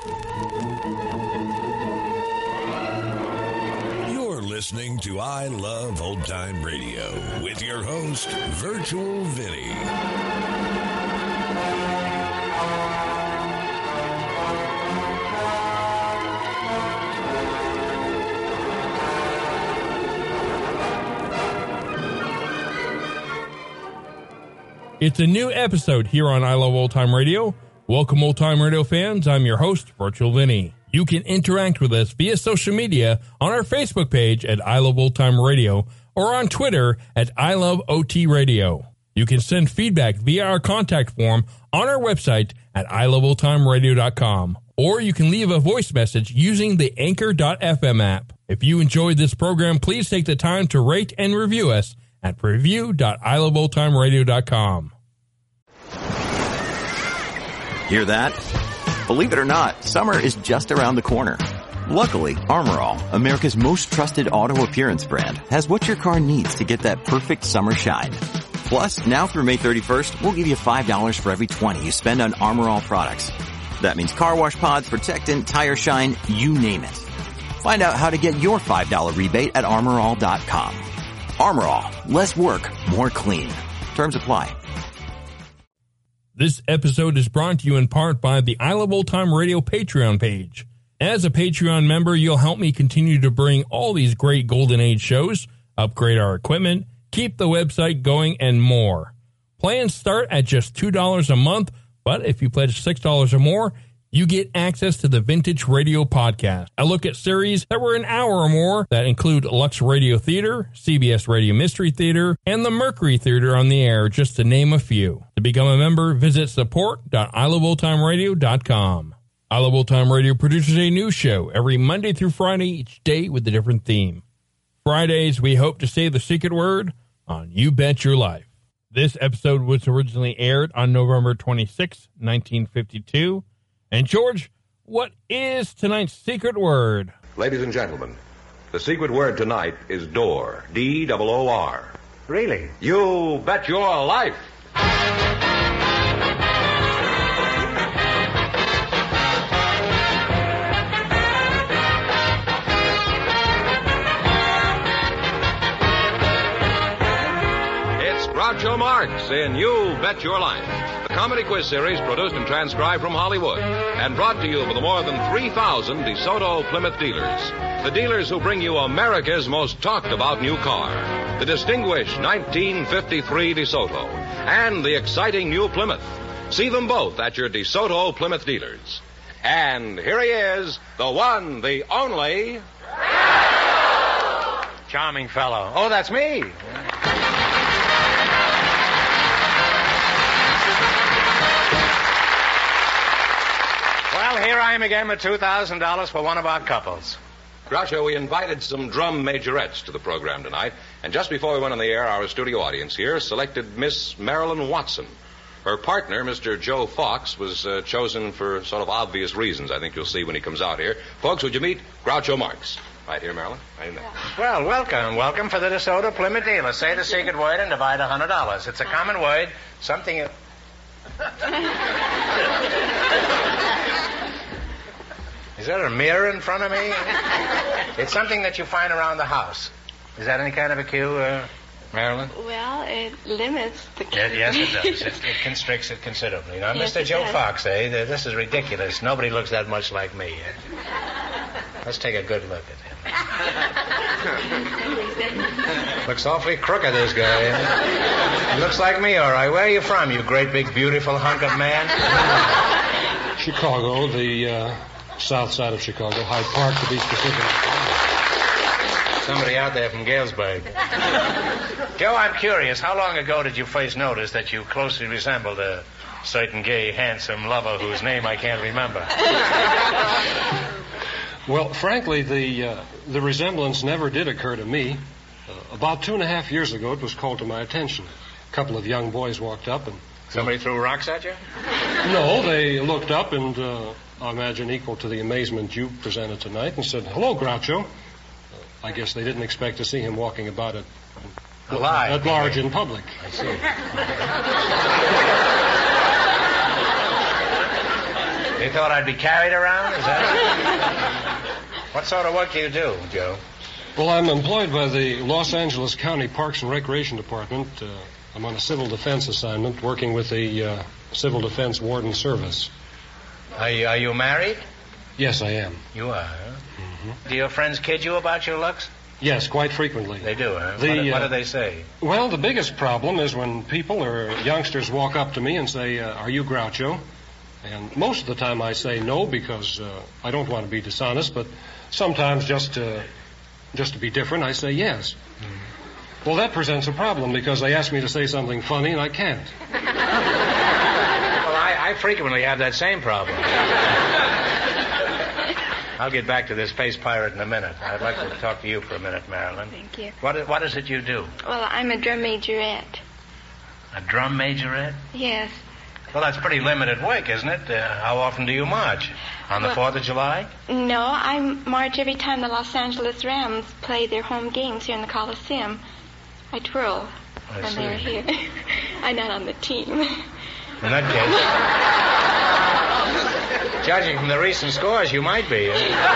You're listening to I Love Old Time Radio with your host, Virtual Vinny. It's a new episode here on I Love Old Time Radio. Welcome, Old Time Radio fans. I'm your host, Virtual Vinny. You can interact with us via social media on our Facebook page at I Love Old Time Radio or on Twitter at I Love OT Radio. You can send feedback via our contact form on our website at iloveoldtimeradio.com, or you can leave a voice message using the Anchor.fm app. If you enjoyed this program, please take the time to rate and review us at review.iloveoldtimeradio.com. Hear that? Believe it or not, summer is just around the corner. Luckily, Armor All, America's most trusted auto appearance brand, has what your car needs to get that perfect summer shine. Plus, now through May 31st, we'll give you $5 for every $20 you spend on Armor All products. That means car wash pods, protectant, tire shine, you name it. Find out how to get your $5 rebate at armorall.com. Armor All, less work, more clean. Terms apply. This episode is brought to you in part by the I Love Old Time Radio Patreon page. As a Patreon member, you'll help me continue to bring all these great Golden Age shows, upgrade our equipment, keep the website going, and more. Plans start at just $2 a month, but if you pledge $6 or more, you get access to the Vintage Radio Podcast. I look at series that were an hour or more that include Lux Radio Theater, CBS Radio Mystery Theater, and the Mercury Theater on the Air, just to name a few. To become a member, visit support.iloveoldtimeradio.com. I Love Old Time Radio produces a new show every Monday through Friday, each day with a different theme. Fridays, we hope to say the secret word on You Bet Your Life. This episode was originally aired on November 26, 1952. And George, what is tonight's secret word? Ladies and gentlemen, the secret word tonight is door. D-O-O-R. Really? You bet your life. It's Groucho Marx in You Bet Your Life, the comedy quiz series produced and transcribed from Hollywood and brought to you by the more than 3,000 DeSoto Plymouth dealers. The dealers who bring you America's most talked about new car, the distinguished 1953 DeSoto, and the exciting new Plymouth. See them both at your DeSoto Plymouth dealers. And here he is, the one, the only... Charming fellow. Oh, that's me. Well, here I am again with $2,000 for one of our couples. Groucho, we invited some drum majorettes to the program tonight, and just before we went on the air, our studio audience here selected Miss Marilyn Watson. Her partner, Mr. Joe Fox, was chosen for sort of obvious reasons. I think you'll see when he comes out here. Folks, would you meet Groucho Marx? Right here, Marilyn. Right in there. Well, welcome. Welcome for the DeSoto Plymouth dealer. Say the secret word and divide $100. It's a common word, something... Is there a mirror in front of me? It's something that you find around the house. Is that any kind of a cue, Marilyn? Well, it limits the Yes, it does. It constricts it considerably. Now, Yes, Mr. it Joe does. Fox, this is ridiculous. Nobody looks that much like me. Let's take a good look at him. Looks awfully crooked, this guy. He looks like me, all right. Where are you from, you great, big, beautiful hunk of man? Chicago, the south side of Chicago, Hyde Park to be specific. Somebody out there from Galesburg. Joe, I'm curious. How long ago did you first notice that you closely resembled a certain gay, handsome lover whose name I can't remember? Well, frankly, the resemblance never did occur to me. About 2.5 years ago, it was called to my attention. A couple of young boys walked up and... Somebody threw rocks at you? No, they looked up and, I imagine equal to the amazement you presented tonight, and said, "Hello, Groucho." I guess they didn't expect to see him walking about at large in public. I see. They thought I'd be carried around? Is that it? What sort of work do you do, Joe? Well, I'm employed by the Los Angeles County Parks and Recreation Department. I'm on a civil defense assignment working with the Civil Defense Warden Service. Are you married? Yes, I am. You are, huh? Mm-hmm. Do your friends kid you about your looks? Yes, quite frequently. They do, huh? What do they say? Well, the biggest problem is when people or youngsters walk up to me and say, are you Groucho? And most of the time I say no because I don't want to be dishonest, but sometimes just to be different, I say yes. Mm-hmm. Well, that presents a problem because they ask me to say something funny and I can't. Well, I frequently have that same problem. I'll get back to this space pirate in a minute. I'd like to talk to you for a minute, Marilyn. Thank you. What is it you do? Well, I'm a drum majorette. A drum majorette? Yes. Well, that's pretty limited work, isn't it? How often do you march? On the 4th of July? No, I march every time the Los Angeles Rams play their home games here in the Coliseum. I twirl when they're here. I'm not on the team. In that case, judging from the recent scores, you might be.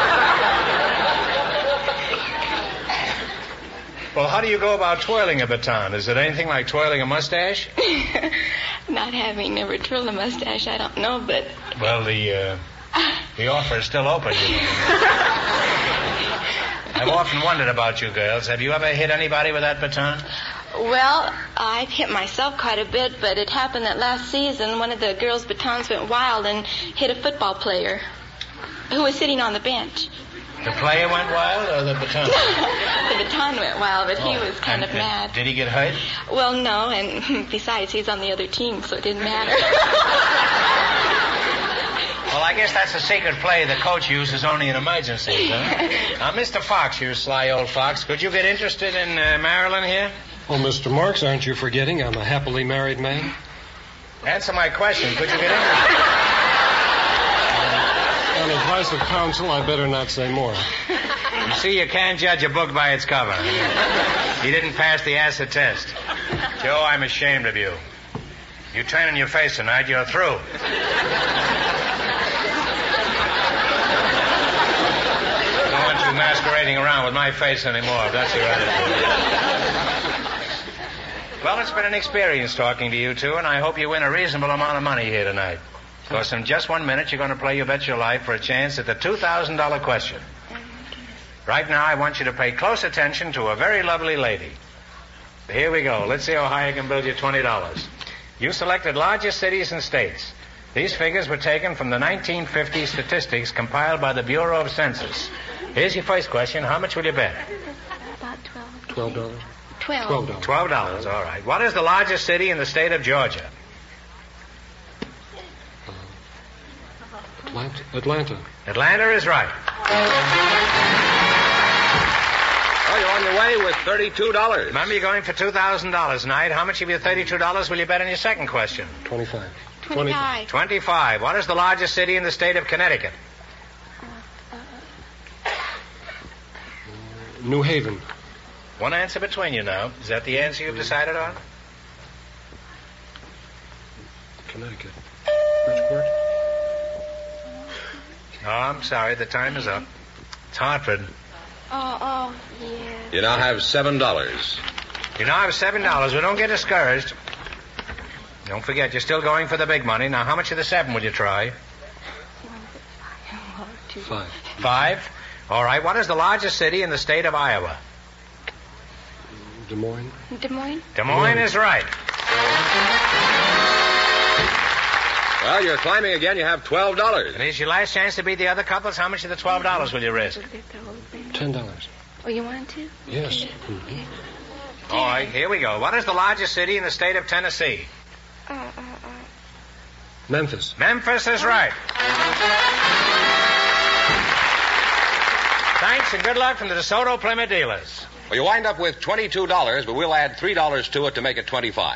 Well, how do you go about twirling a baton? Is it anything like twirling a mustache? Not having never twirled a mustache, I don't know, but... Well, the offer is still open, you know. I've often wondered about you girls. Have you ever hit anybody with that baton? Well, I've hit myself quite a bit, but it happened that last season one of the girls' batons went wild and hit a football player who was sitting on the bench. The player went wild or the baton? The baton went wild, but he was kind of mad. Did he get hurt? Well, no, and besides, he's on the other team, so it didn't matter. Well, I guess that's a secret play the coach uses only in emergencies, huh? Now, Mr. Fox, you sly old fox, could you get interested in Marilyn here? Oh, Mr. Marks, aren't you forgetting I'm a happily married man? Answer my question. Could you get interested? On advice of counsel, I better not say more. You see, you can't judge a book by its cover. You didn't pass the acid test. Joe, I'm ashamed of you. You turn in your face tonight, you're through. Don't want you masquerading around with my face anymore, if that's your attitude. Well, it's been an experience talking to you two, and I hope you win a reasonable amount of money here tonight. Because in just 1 minute, you're going to play You Bet Your Life for a chance at the $2,000 question. Right now, I want you to pay close attention to a very lovely lady. Here we go. Let's see how high I can build you $20. You selected largest cities and states. These figures were taken from the 1950 statistics compiled by the Bureau of Census. Here's your first question. How much will you bet? About $12. $12. $12, all right. What is the largest city in the state of Georgia? Atlanta. Atlanta is right. Well, you're on your way with $32. Remember, you're going for $2,000 tonight. How much of your $32 will you bet on your second question? 25. 25. What is the largest city in the state of Connecticut? New Haven. One answer between you now. Is that the answer you've decided on? Connecticut. Bridgeport. Oh, I'm sorry. The time is up. It's Hartford. Oh, yes. You now have $7. You now have $7. Well, don't get discouraged. Don't forget, you're still going for the big money. Now, how much of the 7 would you try? 5. 5? All right. What is the largest city in the state of Iowa? Des Moines. Des Moines? Des Moines is right. Well, you're climbing again. You have $12. And here's your last chance to beat the other couples. How much of the $12 will you risk? $10. Oh, you want to? Yes. Okay. Mm-hmm. All right, here we go. What is the largest city in the state of Tennessee? Memphis. Memphis is right. Thanks and good luck from the DeSoto Plymouth dealers. Well, you wind up with $22, but we'll add $3 to it to make it $25.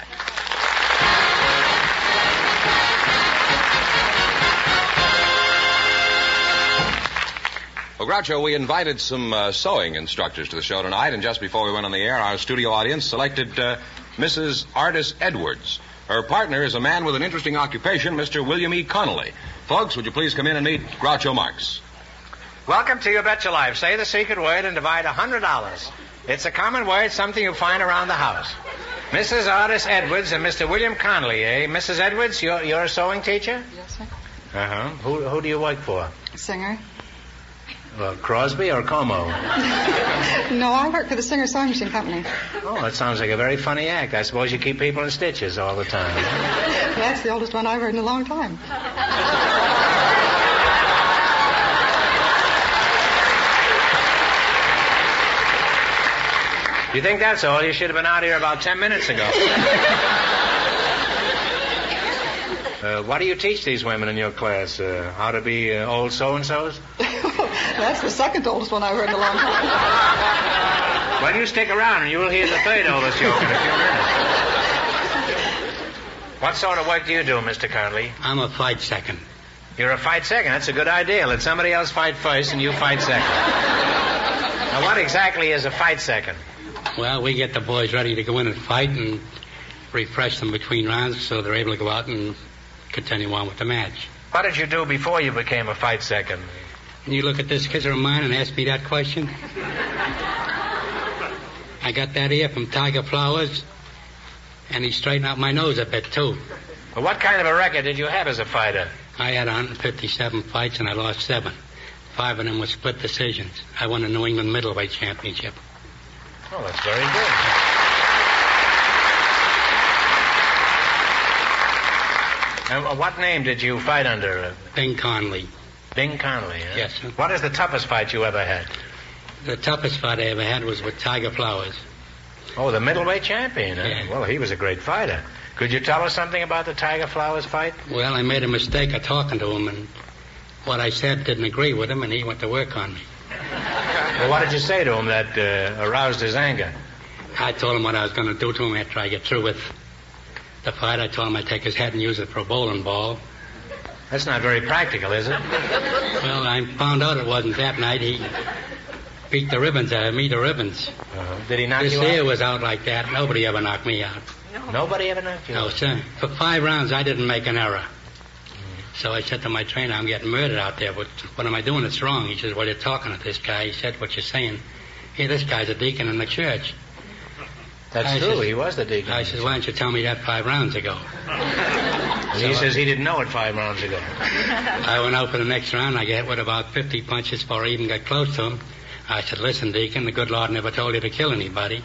Well, Groucho, we invited some sewing instructors to the show tonight, and just before we went on the air, our studio audience selected Mrs. Ardis Edwards. Her partner is a man with an interesting occupation, Mr. William E. Connolly. Folks, would you please come in and meet Groucho Marx? Welcome to You Bet Your Life. Say the secret word and divide $100. It's a common word, something you find around the house. Mrs. Otis Edwards and Mr. William Conley, eh? Mrs. Edwards, you're a sewing teacher? Yes, sir. Uh-huh. Who do you work for? Singer. Well, Crosby or Como? No, I work for the Singer Sewing Machine Company. Oh, that sounds like a very funny act. I suppose you keep people in stitches all the time. That's the oldest one I've heard in a long time. You think that's all? You should have been out here about 10 minutes ago. What do you teach these women in your class? How to be old so-and-sos? That's the second oldest one I've heard in a long time. Well, you stick around and you'll hear the third oldest joke in a few minutes. What sort of work do you do, Mr. Conley? I'm a fight second. You're a fight second? That's a good idea. Let somebody else fight first and you fight second. Now, what exactly is a fight second? Well, we get the boys ready to go in and fight and refresh them between rounds so they're able to go out and continue on with the match. What did you do before you became a fight second? Can you look at this kisser of mine and ask me that question? I got that ear from Tiger Flowers, and he straightened out my nose a bit, too. Well, what kind of a record did you have as a fighter? I had 157 fights, and I lost 7. 5 of them were split decisions. I won the New England Middleweight Championship. Oh, that's very good. And what name did you fight under? Bing Conley. Bing Conley, huh? Yes, sir. What is the toughest fight you ever had? The toughest fight I ever had was with Tiger Flowers. Oh, the middleweight champion, huh? Yeah. Well, he was a great fighter. Could you tell us something about the Tiger Flowers fight? Well, I made a mistake of talking to him, and what I said didn't agree with him, and he went to work on me. Well, what did you say to him that aroused his anger? I told him what I was going to do to him after I get through with the fight. I told him I'd take his head and use it for a bowling ball. That's not very practical, is it? Well, I found out it wasn't that night. He beat the ribbons out of me, the ribbons. Uh-huh. Did he knock you out? This ear was out like that. Nobody ever knocked me out. Nobody ever knocked you out? No, sir. For 5 rounds, I didn't make an error. So I said to my trainer, I'm getting murdered out there. What am I doing that's wrong? He says, well, you're talking to this guy. He said, what you're saying. Hey, this guy's a deacon in the church. That's true. He was the deacon. I said, why didn't you tell me that 5 rounds ago? He says he didn't know it 5 rounds ago. I went out for the next round. I got hit with about 50 punches before I even got close to him. I said, listen, deacon, the good Lord never told you to kill anybody.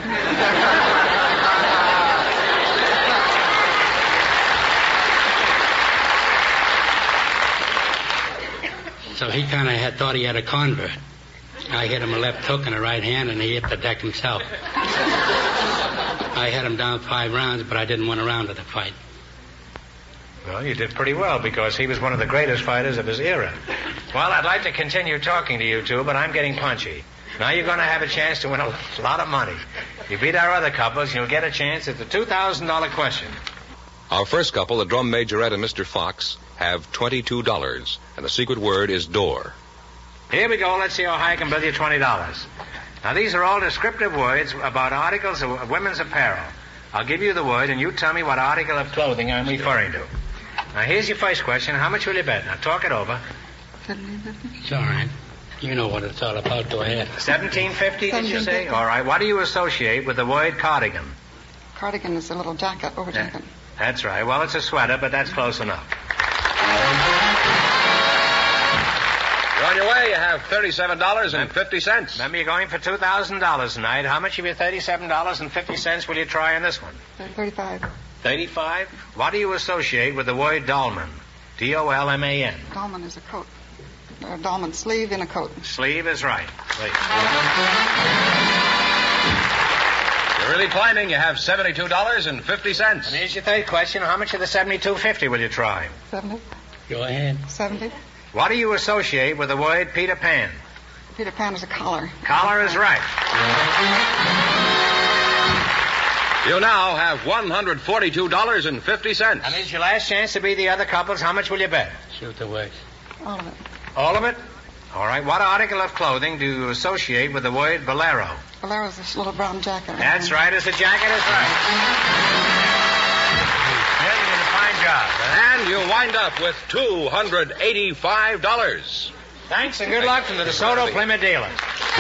So he kind of thought he had a convert. I hit him a left hook and a right hand, and he hit the deck himself. I had him down 5 rounds, but I didn't win a round of the fight. Well, you did pretty well, because he was one of the greatest fighters of his era. Well, I'd like to continue talking to you two, but I'm getting punchy. Now you're going to have a chance to win a lot of money. You beat our other couples, you'll get a chance at the $2,000 question. Our first couple, the drum majorette and Mr. Fox, have $22, and the secret word is door. Here we go. Let's see how high I can bill you $20. Now, these are all descriptive words about articles of women's apparel. I'll give you the word, and you tell me what article of clothing I'm referring to. Now, here's your first question. How much will you bet? Now, talk it over. It's all right. You know what it's all about. Go ahead. $17.50, did you say? All right. What do you associate with the word cardigan? Cardigan is a little jacket, over jacket. That's right. Well, it's a sweater, but that's close enough. You're on your way. You have $37.50. Remember, you're going for $2,000 tonight. How much of your $37.50 will you try on this one? 35. 35? What do you associate with the word dolman? D-O-L-M-A-N. Dolman is a coat. A dolman sleeve in a coat. Sleeve is right. Wait. You're really climbing. You have $72.50. And here's your third question. How much of the $72.50 will you try? 70. Go ahead. 70. What do you associate with the word Peter Pan? Peter Pan is a collar. Collar is right. You now have $142.50. And here's your last chance to be the other couples. How much will you bet? Shoot the works. All of it. All of it? All right. What article of clothing do you associate with the word bolero? Bolero's this little brown jacket. That's right. As the jacket is right. Well, you did a fine job. And you'll wind up with $285. Thanks and good luck from the DeSoto Plymouth dealers.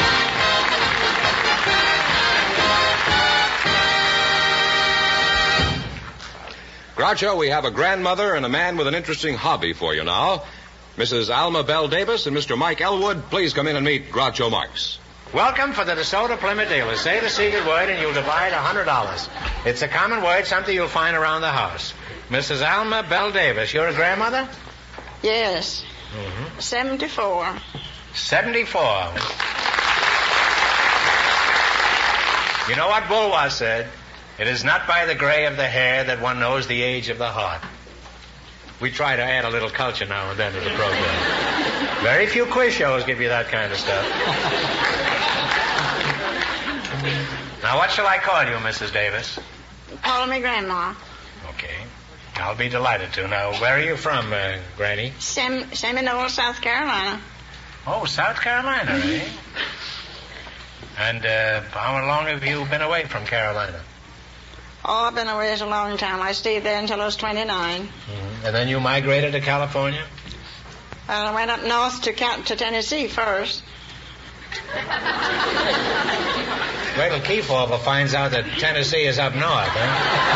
Groucho, we have a grandmother and a man with an interesting hobby for you now. Mrs. Alma Bell Davis and Mr. Mike Elwood, please come in and meet Groucho Marx. Welcome for the DeSoto Plymouth dealers. Say the secret word and you'll divide $100. It's a common word, something you'll find around the house. Mrs. Alma Bell Davis, you're a grandmother? Yes. 74. 74. You know what Bulwer said? It is not by the gray of the hair that one knows the age of the heart. We try to add a little culture now and then to the program. Very few quiz shows give you that kind of stuff. Now, what shall I call you, Mrs. Davis? Call me Grandma. Okay. I'll be delighted to. Now, where are you from, Granny? Seminole, South Carolina. Oh, South Carolina, eh? And how long have you been away from Carolina? Oh, I've been away a long time. I stayed there until I was 29. Mm-hmm. And then you migrated to California? Well, I went up north to Tennessee first. Wait till Kefauver finds out that Tennessee is up north, huh?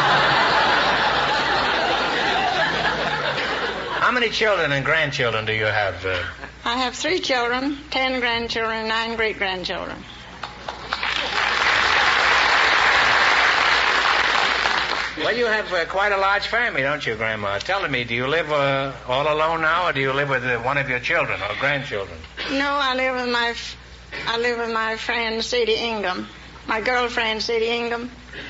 How many children and grandchildren do you have? I have 3 children, 10 grandchildren, and 9 great-grandchildren. Well, you have quite a large family, don't you, Grandma? Tell me, do you live all alone now, or do you live with one of your children or grandchildren? No, I live with my friend Sadie Ingham, my girlfriend Sadie Ingham.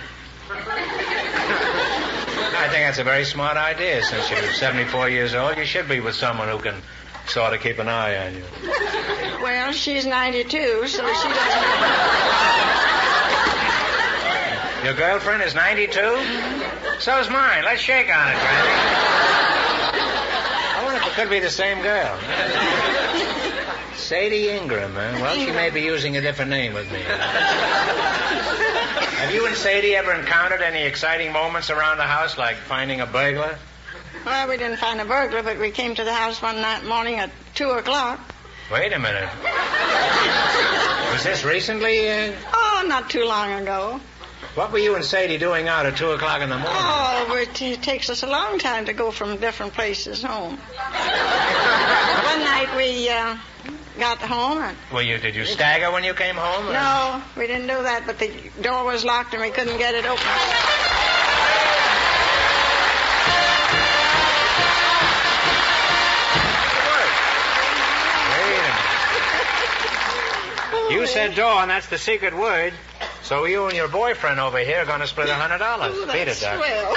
I think that's a very smart idea. Since you're 74 years old, you should be with someone who can sort of keep an eye on you. Well, she's 92, so she doesn't... Your girlfriend is 92? So's mine. Let's shake on it, Granny. I wonder if it could be the same girl. Sadie Ingram, huh? Well, she may be using a different name with me. Have you and Sadie ever encountered any exciting moments around the house, like finding a burglar? Well, we didn't find a burglar, but we came to the house one morning at 2 o'clock. Wait a minute. Was this recently? Oh, not too long ago. What were you and Sadie doing out at 2 o'clock in the morning? Oh, it takes us a long time to go from different places home. One night we got home. Did you stagger when you came home? Or? No, we didn't do that, but the door was locked and we couldn't get it open. Wait a minute. You said door, and that's the secret word. So you and your boyfriend over here are going to split $100. Ooh, Beat it, Doc. Swell.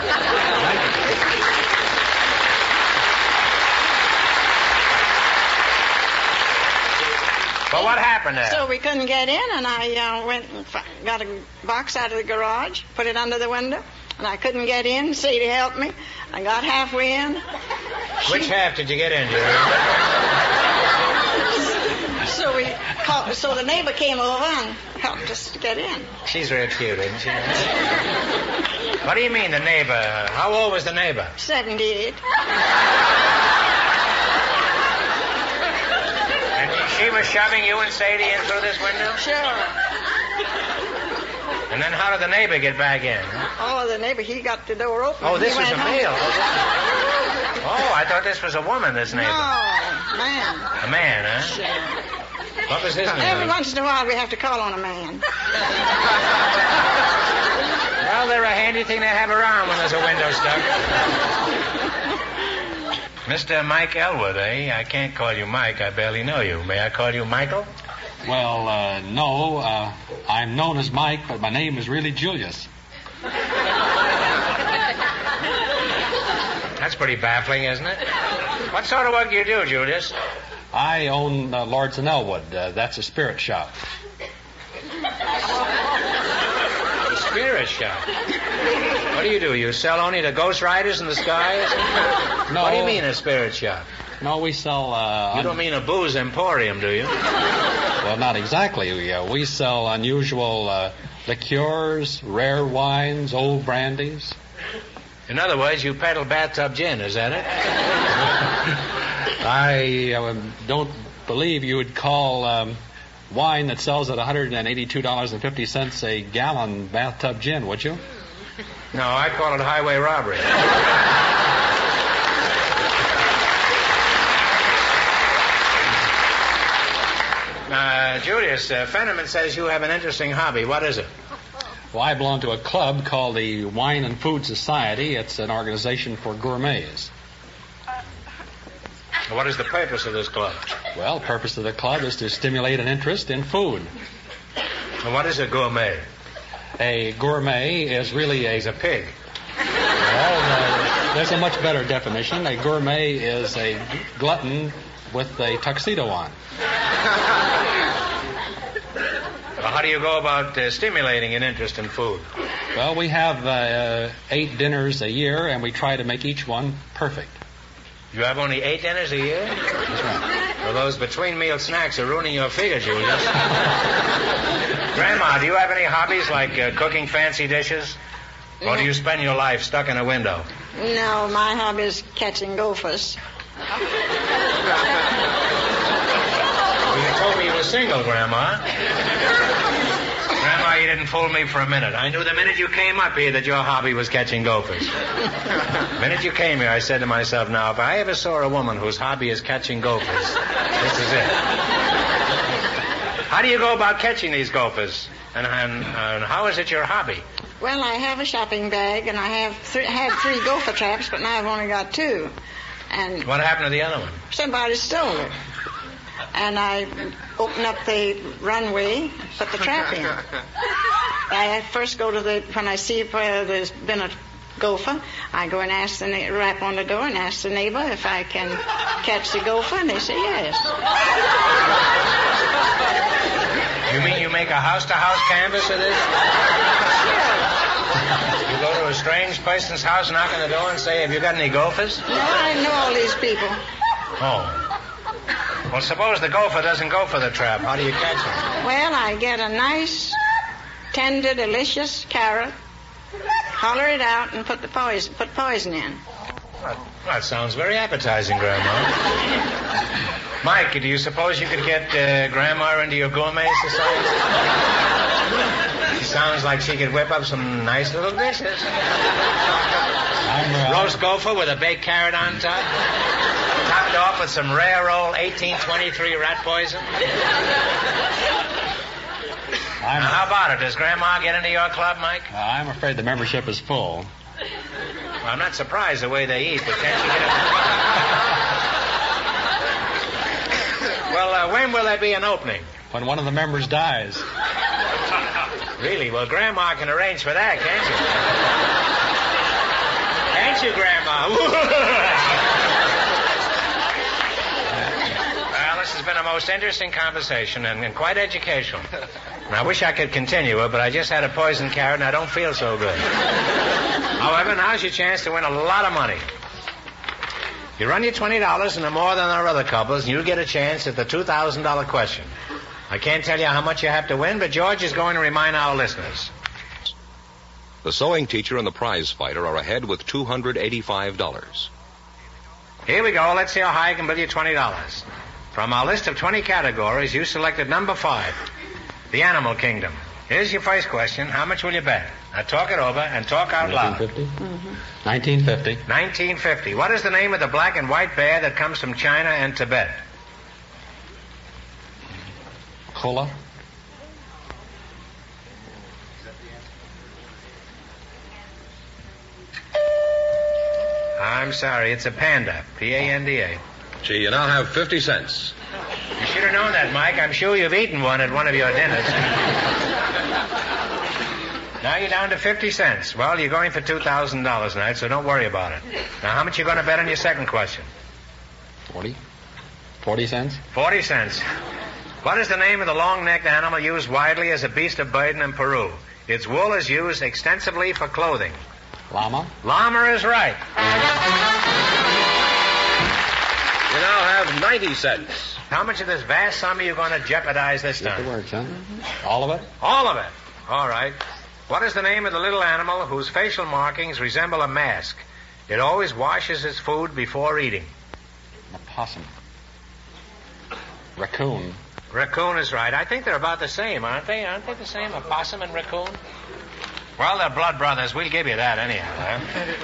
Well, what happened there? So we couldn't get in, and I went and got a box out of the garage, put it under the window, and I couldn't get in. Sadie helped me. I got halfway in. Which half did you get in, Jerry? So the neighbor came over and helped us to get in. She's real cute, isn't she? What do you mean, the neighbor? How old was the neighbor? 78. And she was shoving you and Sadie in through this window? Sure. And then how did the neighbor get back in? Oh, the neighbor, he got the door open. Oh, this was a male. Oh, I thought this was a woman, this neighbor. No, man. A man, huh? Sure. What was his name? Every once in a while we have to call on a man. Well, they're a handy thing to have around when there's a window stuck. Mr. Mike Elwood, eh? I can't call you Mike. I barely know you. May I call you Michael? Well, no. I'm known as Mike, but my name is really Julius. That's pretty baffling, isn't it? What sort of work do you do, Julius? I own Lords and Elwood. That's a spirit shop. A spirit shop? What do? You sell only to ghost riders in the skies? No. What do you mean, a spirit shop? No, we sell... you don't mean a booze emporium, do you? Well, not exactly. We sell unusual liqueurs, rare wines, old brandies. In other words, you peddle bathtub gin, is that it? I don't believe you would call wine that sells at $182.50 a gallon bathtub gin, would you? No, I call it highway robbery. Julius, Fenneman says you have an interesting hobby. What is it? Well, I belong to a club called the Wine and Food Society. It's an organization for gourmets. What is the purpose of this club? Well, the purpose of the club is to stimulate an interest in food. And what is a gourmet? A gourmet is really He's a pig. Well, there's a much better definition. A gourmet is a glutton with a tuxedo on. Well, how do you go about stimulating an interest in food? Well, we have 8 dinners a year, and we try to make each one perfect. You have only 8 dinners a year? That's right. Well, those between-meal snacks are ruining your figure, Julius. Grandma, do you have any hobbies like cooking fancy dishes? Or do you spend your life stuck in a window? No, my hobby is catching gophers. Well, you told me you were single, Grandma. Grandma, you didn't fool me for a minute. I knew the minute you came up here that your hobby was catching gophers. The minute you came here, I said to myself, now, if I ever saw a woman whose hobby is catching gophers, this is it. How do you go about catching these gophers? And how is it your hobby? Well, I have a shopping bag, and I have had 3 gopher traps, but now I've only got 2. And what happened to the other one? Somebody stole it. And I open up the runway, put the trap in. I first go to when I see where there's been a gopher, I go and ask rap on the door and ask the neighbor if I can catch the gopher, and they say yes. You mean you make a house-to-house canvass of this? You go to a strange person's house, knock on the door, and say, have you got any gophers? No, I know all these people. Oh. Well, suppose the gopher doesn't go for the trap. How do you catch him? Well, I get a nice, tender, delicious carrot, holler it out, and put poison in. Well, that sounds very appetizing, Grandma. Mike, do you suppose you could get Grandma into your gourmet society? She sounds like she could whip up some nice little dishes. Roast gopher with a baked carrot on top. Topped off with some rare old 1823 rat poison. Now, how about it? Does Grandma get into your club, Mike? I'm afraid the membership is full. Well, I'm not surprised the way they eat, but can't you get it? Well, when will there be an opening? When one of the members dies. Really? Well, Grandma can arrange for that, can't you? Can't you, Grandma? Well, this has been a most interesting conversation and quite educational. And I wish I could continue it, but I just had a poison carrot and I don't feel so good. However, now's your chance to win a lot of money. You run your $20 into more than our other couples, and you get a chance at the $2,000 question. I can't tell you how much you have to win, but George is going to remind our listeners. The sewing teacher and the prize fighter are ahead with $285. Here we go. Let's see how high I can bill you $20. From our list of 20 categories, you selected number 5, the animal kingdom. Here's your first question. How much will you bet? Now talk it over and talk out loud. 1950. 1950. What is the name of the black and white bear that comes from China and Tibet? Koala. I'm sorry, it's a panda. P-A-N-D-A. Gee, you now have 50 cents. You should have known that, Mike. I'm sure you've eaten one at one of your dinners. Now you're down to 50 cents. Well, you're going for $2,000 tonight, so don't worry about it. Now, how much you going to bet on your second question? 40. 40 cents. 40 cents. What is the name of the long-necked animal used widely as a beast of burden in Peru? Its wool is used extensively for clothing. Llama. Llama is right. You now have 90 cents. How much of this vast sum are you going to jeopardize this time? Get the words, huh? All of it? All of it. All right. What is the name of the little animal whose facial markings resemble a mask? It always washes its food before eating. A possum. Raccoon. Raccoon is right. I think they're about the same, aren't they? Aren't they the same, a possum and raccoon? Well, they're blood brothers. We'll give you that anyhow, huh?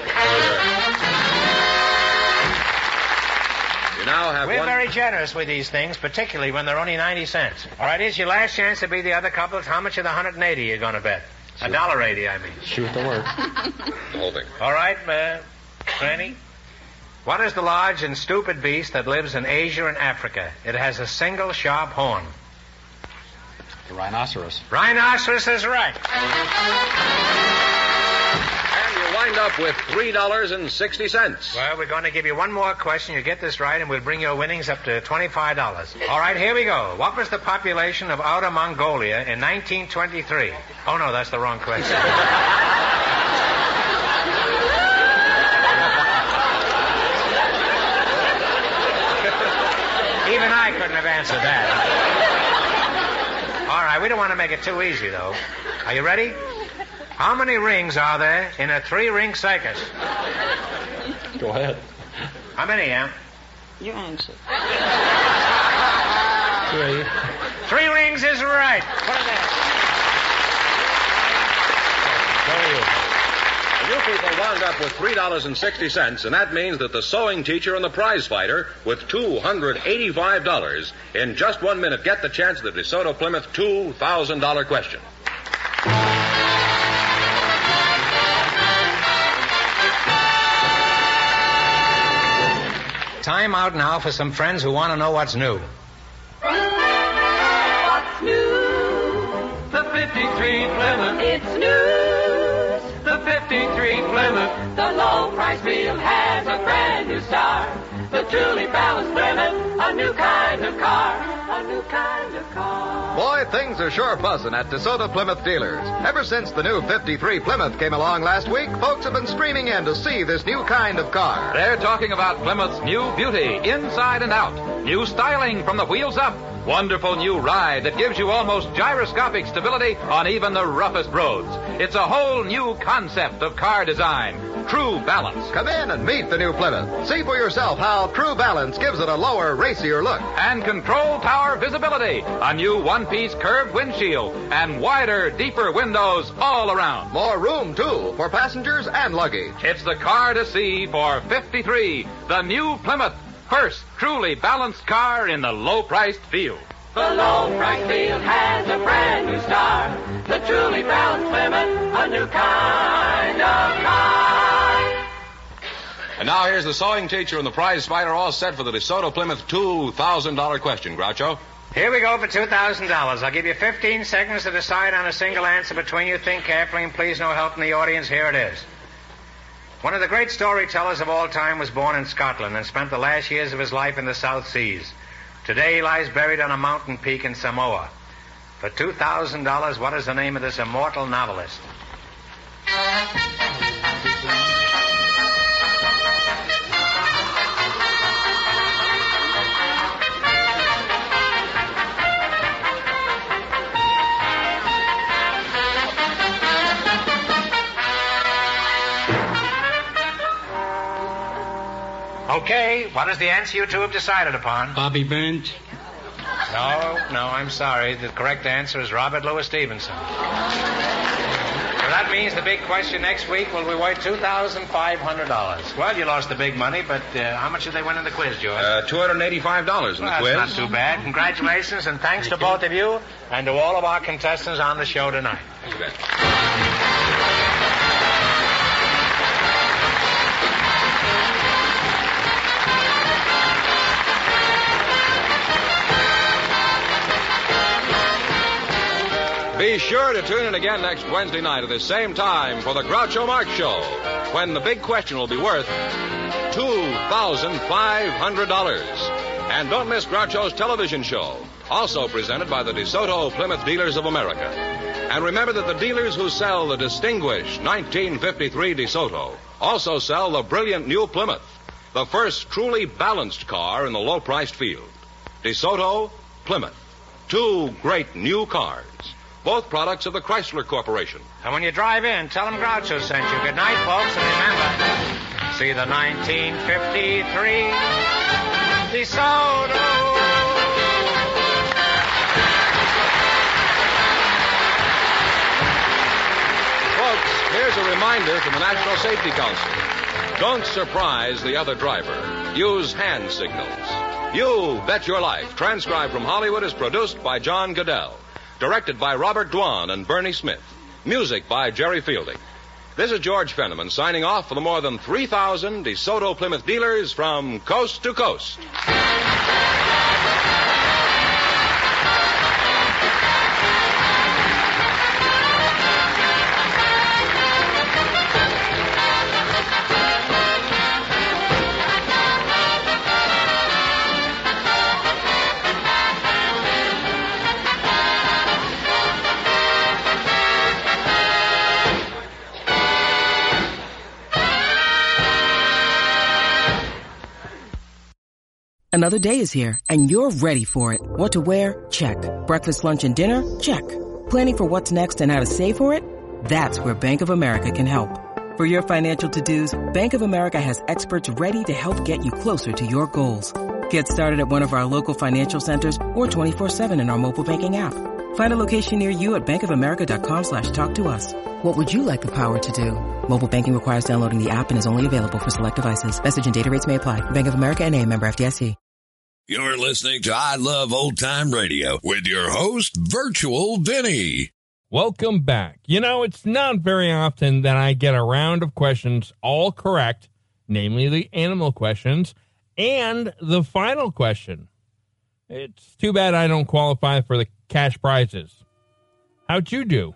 You now have We're very generous with these things, particularly when they're only 90 cents. All right, here's your last chance to beat the other couples. How much of the 180 you going to bet? $1.80, I mean. Shoot the word. Holding. All right, Granny. What is the large and stupid beast that lives in Asia and Africa? It has a single sharp horn. The rhinoceros. Rhinoceros is right. And you wind up with $3.60. Well, we're going to give you one more question. You get this right, and we'll bring your winnings up to $25. All right, here we go. What was the population of Outer Mongolia in 1923? Oh, no, that's the wrong question. Even I couldn't have answered that. All right, we don't want to make it too easy, though. Are you ready? How many rings are there in a 3-ring circus? Go ahead. How many, Am? You answer. 3. 3 rings is right. Put it there. You people wound up with $3.60, and that means that the sewing teacher and the prize fighter, with $285, in just 1 minute, get the chance of the DeSoto Plymouth $2,000 question. Time out now for some friends who want to know what's new. What's new? The 53 Plymouth. It's news. The 53 Plymouth. The low price field has a brand new star. The truly balanced Plymouth. A new kind of car. A new kind of car. Boy, things are sure buzzing at DeSoto Plymouth dealers. Ever since the new 53 Plymouth came along last week, folks have been streaming in to see this new kind of car. They're talking about Plymouth's new beauty, inside and out. New styling from the wheels up. Wonderful new ride that gives you almost gyroscopic stability on even the roughest roads. It's a whole new concept of car design. True Balance. Come in and meet the new Plymouth. See for yourself how True Balance gives it a lower, racier look. And Control Tower visibility. A new one-piece curved windshield. And wider, deeper windows all around. More room, too, for passengers and luggage. It's the car to see for 53. The new Plymouth. First truly balanced car in the low-priced field. The low-priced field has a brand new star. The truly balanced Plymouth, a new kind of car. And now here's the sewing teacher and the prize fighter all set for the DeSoto Plymouth $2,000 question, Groucho. Here we go for $2,000. I'll give you 15 seconds to decide on a single answer between you. Think carefully, and please no help from the audience. Here it is. One of the great storytellers of all time was born in Scotland and spent the last years of his life in the South Seas. Today he lies buried on a mountain peak in Samoa. For $2,000, what is the name of this immortal novelist? Okay, what is the answer you two have decided upon? Bobby Burns. No, I'm sorry. The correct answer is Robert Louis Stevenson. So that means the big question next week will be worth $2,500. Well, you lost the big money, but how much did they win in the quiz, George? $285 in the quiz. That's not too bad. Congratulations, and thanks to both of you and to all of our contestants on the show tonight. Thank you, Ben. Be sure to tune in again next Wednesday night at the same time for the Groucho Marx Show, when the big question will be worth $2,500. And don't miss Groucho's television show, also presented by the DeSoto Plymouth Dealers of America. And remember that the dealers who sell the distinguished 1953 DeSoto also sell the brilliant new Plymouth, the first truly balanced car in the low-priced field. DeSoto, Plymouth, two great new cars. both products of the Chrysler Corporation. And when you drive in, tell them Groucho sent you. Good night, folks, and remember, see the 1953 DeSoto. Here's a reminder from the National Safety Council. Don't surprise the other driver. Use hand signals. You Bet Your Life, transcribed from Hollywood, is produced by John Goodell. Directed by Robert Dwan and Bernie Smith. Music by Jerry Fielding. This is George Fenneman signing off for the more than 3,000 DeSoto Plymouth dealers from coast to coast. Another day is here, and you're ready for it. What to wear? Check. Breakfast, lunch, and dinner? Check. Planning for what's next and how to save for it? That's where Bank of America can help. For your financial to-dos, Bank of America has experts ready to help get you closer to your goals. Get started at one of our local financial centers or 24/7 in our mobile banking app. Find a location near you at bankofamerica.com/talktous. What would you like the power to do? Mobile banking requires downloading the app and is only available for select devices. Message and data rates may apply. Bank of America N.A., member FDIC. You're listening to I Love Old Time Radio with your host, Virtual Vinny. Welcome back. You know, it's not very often that I get a round of questions all correct, namely the animal questions, and the final question. It's too bad I don't qualify for the cash prizes. How'd you do?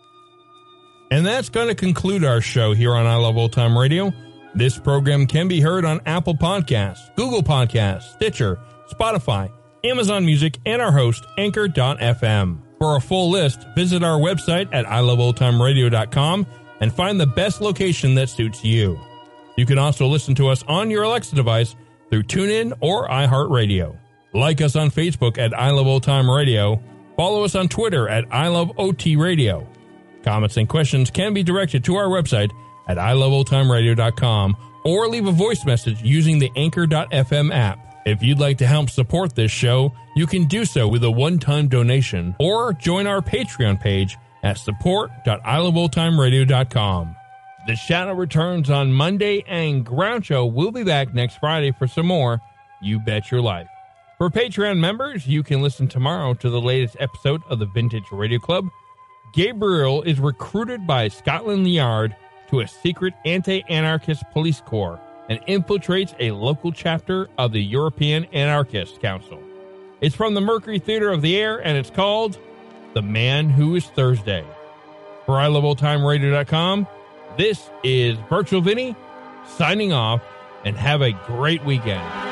And that's going to conclude our show here on I Love Old Time Radio. This program can be heard on Apple Podcasts, Google Podcasts, Stitcher, Spotify, Amazon Music, and our host, Anchor.fm. For a full list, visit our website at iloveoldtimeradio.com and find the best location that suits you. You can also listen to us on your Alexa device through TuneIn or iHeartRadio. Like us on Facebook at I Love Old Time Radio. Follow us on Twitter at I Love OT Radio. Comments and questions can be directed to our website at iloveoldtimeradio.com or leave a voice message using the Anchor.fm app. If you'd like to help support this show, you can do so with a one-time donation or join our Patreon page at support.iloveoldtimeradio.com. The Shadow returns on Monday, and Groucho will be back next Friday for some more You Bet Your Life. For Patreon members, you can listen tomorrow to the latest episode of the Vintage Radio Club. Gabriel is recruited by Scotland Yard to a secret anti-anarchist police corps and infiltrates a local chapter of the European Anarchist Council. It's from the Mercury Theater of the Air, and it's called The Man Who Is Thursday. For iloveoldtimeradio.com, this is Virtual Vinny signing off, and have a great weekend.